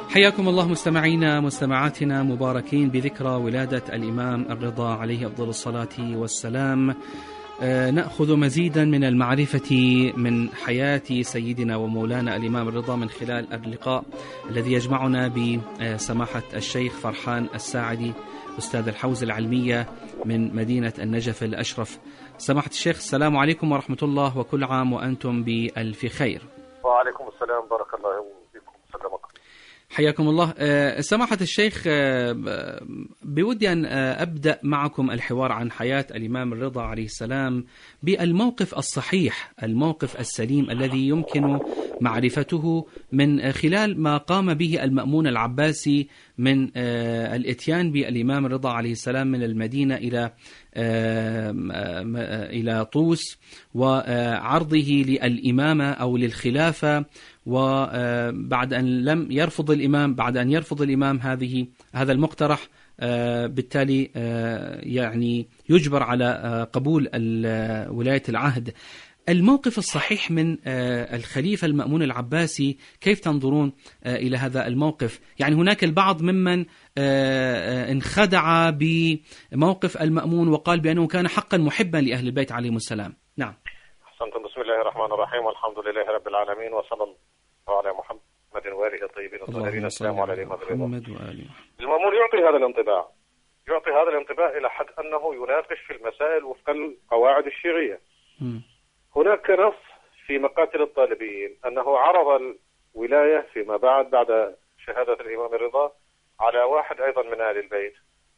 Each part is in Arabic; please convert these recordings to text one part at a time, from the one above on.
حياكم الله مستمعينا مستمعاتنا مباركين بذكرى ولادة الإمام الرضا عليه أفضل الصلاة والسلام. نأخذ مزيدا من المعرفة من حياة سيدنا ومولانا الإمام الرضا من خلال اللقاء الذي يجمعنا بسماحة الشيخ فرحان الساعدي أستاذ الحوزة العلمية من مدينة النجف الأشرف. سماحة الشيخ، السلام عليكم ورحمة الله، وكل عام وأنتم بألف خير. وعليكم السلام، بارك الله فيكم وسلمكم. حياكم الله. سماحة الشيخ، بودي أن أبدأ معكم الحوار عن حياة الإمام الرضا عليه السلام بالموقف الصحيح، الموقف السليم الذي يمكن معرفته من خلال ما قام به المأمون العباسي من الإتيان بالإمام الرضا عليه السلام من المدينة إلى طوس، وعرضه للإمامة أو للخلافة، وبعد أن لم يرفض الإمام، بعد أن يرفض الإمام هذا المقترح، بالتالي يعني يجبر على قبول ولاية العهد. الموقف الصحيح من الخليفة المأمون العباسي، كيف تنظرون إلى هذا الموقف؟ يعني هناك البعض ممن انخدع بموقف المأمون وقال بأنه كان حقا محبا لأهل البيت عليهم السلام. نعم. أحسنتم. بسم الله الرحمن الرحيم، والحمد لله رب العالمين، وصلى الله على محمد وآله الطيبين الطاهرين. السلام عليكم محمد وآله. المأمون يعطي هذا الانطباع إلى حد أنه يناقش في المسائل وفق القواعد الشيعية. هناك نص في مقاتل الطالبين أنه عرض الولاية فيما بعد شهادة الإمام الرضا على واحد أيضا من أهل البيت،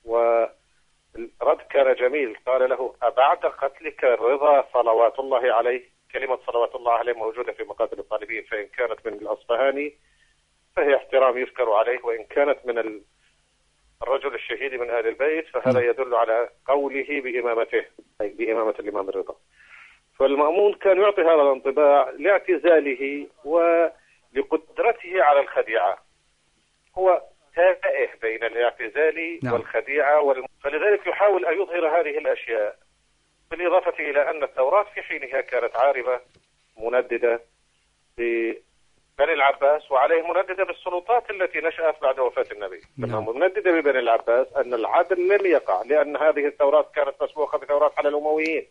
والرد كان جميل. قال له: أبعد قتلك الرضا صلوات الله عليه؟ كلمة صلوات الله عليه موجودة في مقاتل الطالبين، فإن كانت من الأصفهاني فهي احترام يذكر عليه، وإن كانت من الرجل الشهيد من أهل البيت فهذا يدل على قوله بإمامته، أي بإمامة الإمام الرضا. فالمأمون كان يعطي هذا الانطباع لاعتزاله ولقدرته على الخديعة. هو تائه بين الاعتزال والخديعة، فلذلك يحاول أن يظهر هذه الأشياء، بالإضافة إلى أن التوراة في حينها كانت عاربة منددة ببني العباس، وعليه منددة بالسلطات التي نشأت بعد وفاة النبي. لما منددة ببني العباس أن العدل لم يقع، لأن هذه التوراة كانت مسبوقة بتوراة على الأمويين،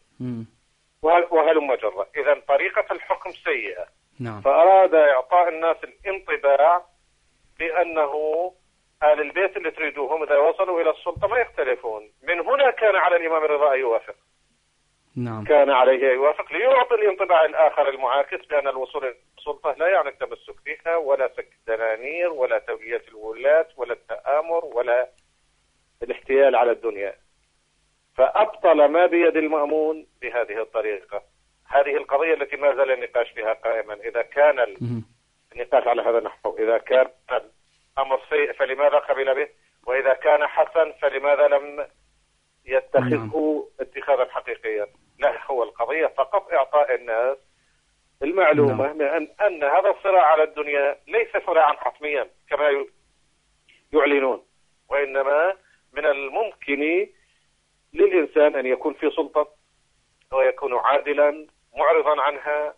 وهلم جرة. إذا طريقة الحكم سيئة. فأراد إعطاء الناس الانطباع بأنه أهل البيت اللي تريدوهم إذا وصلوا إلى السلطة ما يختلفون. من هنا كان على الإمام الرضا أن يوافق. كان عليه أن يوافق ليعطي الانطباع الآخر المعاكس بأن الوصول إلى السلطة لا يعني التمسك بها، ولا سك الدنانير، ولا تولية الولاة، ولا التآمر، ولا الاحتيال على الدنيا. فأبطل ما بيد المأمون بهذه الطريقة. هذه القضية التي ما زال النقاش فيها قائما، إذا كان النقاش على هذا النحو، إذا كان الأمر سيء فلماذا قبل به، وإذا كان حسن فلماذا لم يتخذه اتخاذا حقيقيا. لا، هو القضية فقط إعطاء الناس المعلومة أن هذا الصراع على الدنيا ليس صراعا حتميا كما يعلنون، وإنما من الممكن للإنسان أن يكون في سلطة ويكون عادلا معرضا عنها،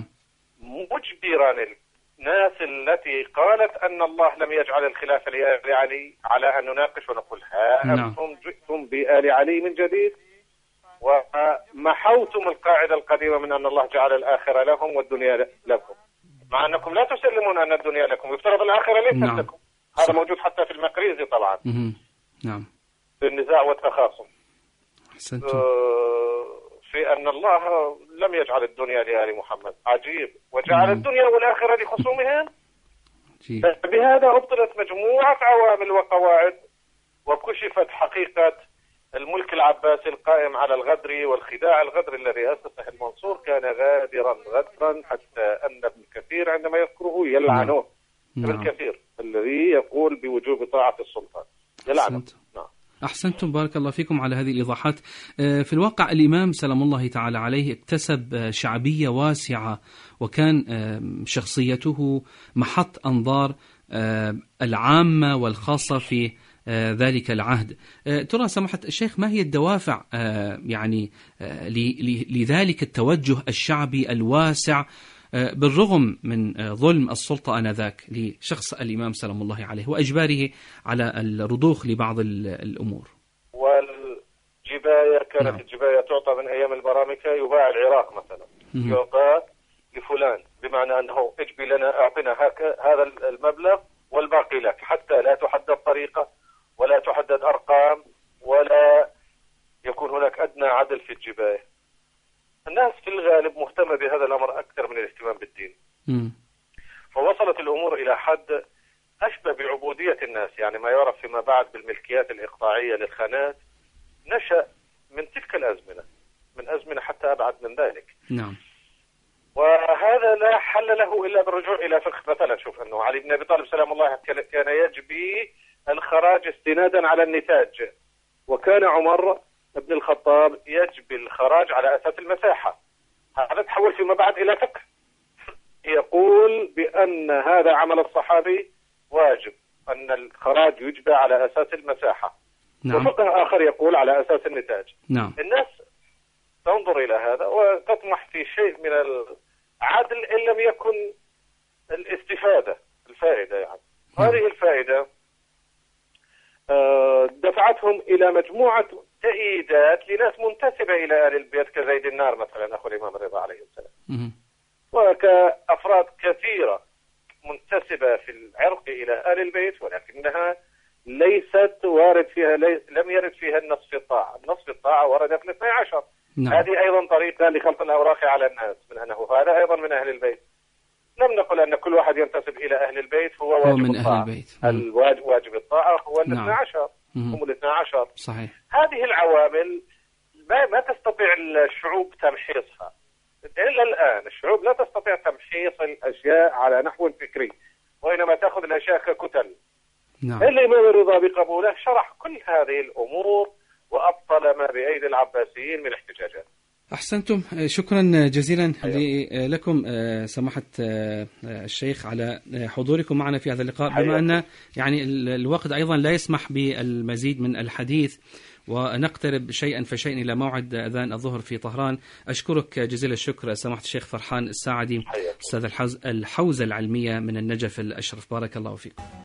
مجبرا الناس التي قالت أن الله لم يجعل الخلافة لآل علي على أن نناقش ونقول: ها أنتم جئتم بآل علي من جديد ومحوتم القاعدة القديمة من أن الله جعل الآخرة لهم والدنيا لكم، مع أنكم لا تسلمون أن الدنيا لكم، يفترض الآخرة ليست لكم. هذا موجود حتى في المقريزي طبعا في النزاع والتخاصم، في أن الله لم يجعل الدنيا لآل محمد. عجيب. وجعل الدنيا والآخرة لخصومهم. بهذا أبطلت مجموعة عوامل وقواعد، وكشفت حقيقة الملك العباسي القائم على الغدر والخداع. الغدر الذي أسسه المنصور كان غادرا حتى أن ابن كثير عندما يذكره يلعنه. ابن كثير الذي يقول بوجوب طاعة السلطان يلعنه. أحسنتم، بارك الله فيكم على هذه الإيضاحات. في الواقع الإمام سلام الله تعالى عليه اكتسب شعبية واسعة، وكان شخصيته محط أنظار العامة والخاصة في ذلك العهد. ترى سماحة الشيخ، ما هي الدوافع يعني لذلك التوجه الشعبي الواسع بالرغم من ظلم السلطة آنذاك لشخص الإمام سلام الله عليه وإجباره على الرضوخ لبعض الأمور. والجباية كانت الجباية تعطى من أيام البرامكة، يباع العراق مثلا، يعطى لفلان، بمعنى أنه اجبي لنا، أعطنا هذا المبلغ والباقي لك، حتى لا تحدد طريقة ولا تحدد أرقام ولا يكون هناك أدنى عدل في الجباية. الناس في الغالب مهتمة بهذا الأمر أكثر من الاهتمام بالدين. فوصلت الأمور إلى حد أشبه بعبودية الناس، يعني ما يعرف فيما بعد بالملكيات الإقطاعية للخانات نشأ من تلك الأزمنة، من أزمنة حتى أبعد من ذلك. نعم. وهذا لا حل له إلا بالرجوع إلى فقه. مثلا شوف أنه علي بن أبي طالب سلام الله كان يجبي الخراج استنادا على النتاج، وكان عمر بن الخطاب يجبي الخراج على أساس المساحة. هذا تحول فيما بعد إلى فقه يقول بأن هذا عمل الصحابي واجب، أن الخراج يجبى على أساس المساحة. نعم. وفقه آخر يقول على أساس النتاج. نعم. الناس تنظر إلى هذا وتطمح في شيء من العدل إن لم يكن الفائدة يعني. هذه الفائدة دفعتهم إلى مجموعة تأييدات لناس منتسبة إلى آل البيت كزيد النار مثلا أخو الإمام الرضا عليه السلام، وكأفراد كثيرة منتسبة في العرق إلى آل البيت، ولكنها ليست وارد فيها لم يرد فيها النص في الطاعة. النص في الطاعة ورد في 12. نعم. هذه أيضا طريقة لخلق الأوراق على الناس من أنه هذا أيضا من أهل البيت. لم نقل أن كل واحد ينتسب إلى أهل البيت هو واجب من الطاعة. أهل البيت. واجب الطاعة هو نعم. 12 هم 12. صحيح. هذه العوامل ما تستطيع الشعوب تمحيصها إلا الآن. الشعوب لا تستطيع تمحيص الأشياء على نحو فكري، وإنما تأخذ الأشياء ككتل. نعم. الإمام الرضا بقبوله شرح كل هذه الأمور وأبطل ما بأيدي العباسيين من احتجاجات. أحسنتم، شكرا جزيلا لكم سماحة الشيخ على حضوركم معنا في هذا اللقاء، بما أن يعني الوقت أيضا لا يسمح بالمزيد من الحديث ونقترب شيئا فشيئا إلى موعد أذان الظهر في طهران. أشكرك جزيل الشكر سماحة الشيخ فرحان الساعدي، أستاذ الحوزة العلمية من النجف الأشرف. بارك الله فيكم.